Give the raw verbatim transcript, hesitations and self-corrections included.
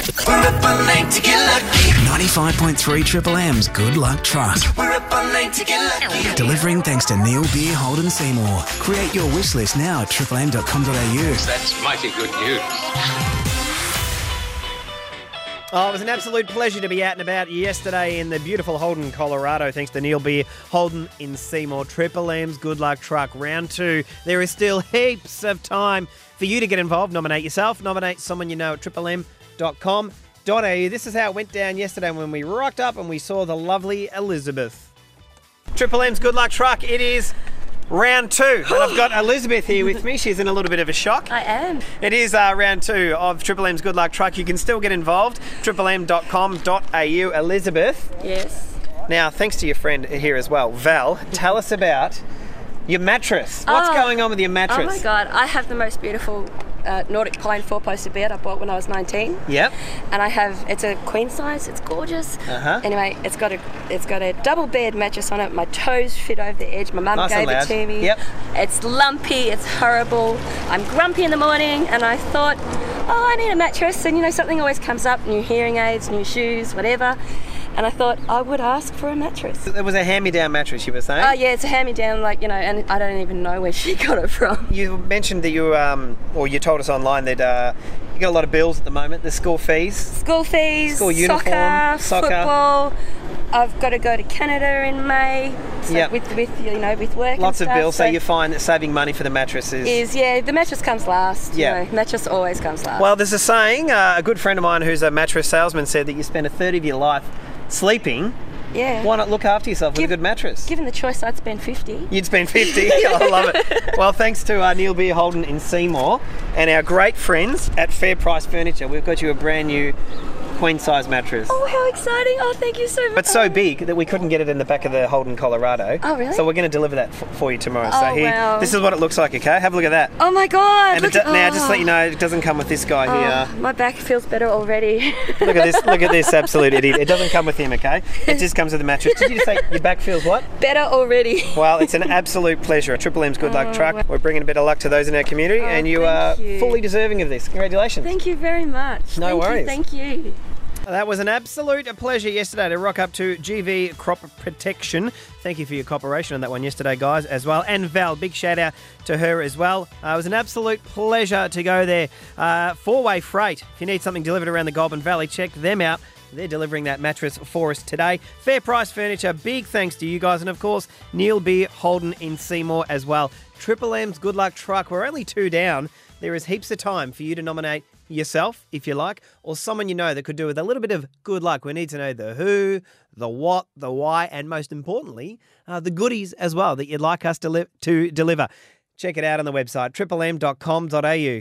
We're up all night to get lucky. ninety-five point three Triple M's Good Luck Truck. We're up all night to get lucky. Delivering thanks to Neil Beer Holden Seymour. Create your wish list now at triple m dot com dot a u. That's mighty good news. Oh, it was an absolute pleasure to be out and about yesterday in the beautiful Holden, Colorado, thanks to Neil Beer Holden in Seymour. Triple M's Good Luck Truck, round two. There is still heaps of time for you to get involved. Nominate yourself, nominate someone you know at triple m dot com dot a u. This is how it went down yesterday when we rocked up and we saw the lovely Elizabeth. Triple M's Good Luck Truck, it is round two. And I've got Elizabeth here with me. She's in a little bit of a shock. I am. It is uh, round two of Triple M's Good Luck Truck. You can still get involved. triple m dot com dot a u. Elizabeth. Yes. Now, thanks to your friend here as well, Val, tell us about your mattress. What's Oh. going on with your mattress? Oh my God, I have the most beautiful uh, Nordic pine four-poster bed I bought when I was nineteen. Yep. And I have, it's a queen size, it's gorgeous. Uh-huh. Anyway, it's got a it's got a double bed mattress on it. My toes fit over the edge. My mum Nice and gave it loud. to me. Yep. It's lumpy, it's horrible. I'm grumpy in the morning and I thought, oh, I need a mattress. And you know, something always comes up, new hearing aids, new shoes, whatever. And I thought I would ask for a mattress. It was a hand-me-down mattress, you were saying? Oh yeah, it's a hand-me-down, like, you know, and I don't even know where she got it from. You mentioned that you, um, or you told us online that uh, you got a lot of bills at the moment, the school fees. School fees, School uniform, soccer, soccer. football. I've got to go to Canada in May. So Yep. with, with, you know, with work Lots and of stuff, bills, so you find that saving money for the mattress is... is, yeah, the mattress comes last. Yeah. You know, mattress always comes last. Well, there's a saying, uh, a good friend of mine who's a mattress salesman said that you spend a third of your life sleeping. yeah. Why not look after yourself with Give- a good mattress? Given the choice, I'd spend fifty. You'd spend fifty. I love it. Well, thanks to uh, Neil Beer Holden in Seymour and our great friends at Fair Price Furniture, we've got you a brand new queen size mattress. Oh, how exciting. Oh, thank you so much. But so big that we couldn't get it in the back of the Holden, Colorado. Oh, really? So we're going to deliver that f- for you tomorrow. Oh, so here, wow. this is what it looks like, okay? Have a look at that. Oh my God. and look it do- at, now, just to oh. let you know, it doesn't come with this guy Oh, here. my back feels better already. Look at this, look at this absolute idiot. It doesn't come with him, okay? It just comes with the mattress. Did you just say your back feels what? Better already. Well, it's an absolute pleasure. A Triple M's Good Luck Oh, Truck. wow. We're bringing a bit of luck to those in our community, Oh, and you thank are you. fully deserving of this. Congratulations. Thank you very much. No thank worries. You, thank you. That was an absolute pleasure yesterday to rock up to G V Crop Protection. Thank you for your cooperation on that one yesterday, guys, as well. And Val, big shout out to her as well. Uh, it was an absolute pleasure to go there. Uh, four-way freight. If you need something delivered around the Goulburn Valley, check them out. They're delivering that mattress for us today. Fair Price Furniture, big thanks to you guys. And, of course, Neil Beer Holden in Seymour as well. Triple M's Good Luck Truck. We're only two down. There is heaps of time for you to nominate yourself, if you like, or someone you know that could do with a little bit of good luck. We need to know the who, the what, the why, and most importantly, uh, the goodies as well that you'd like us to, li- to deliver. Check it out on the website, triple m dot com dot a u.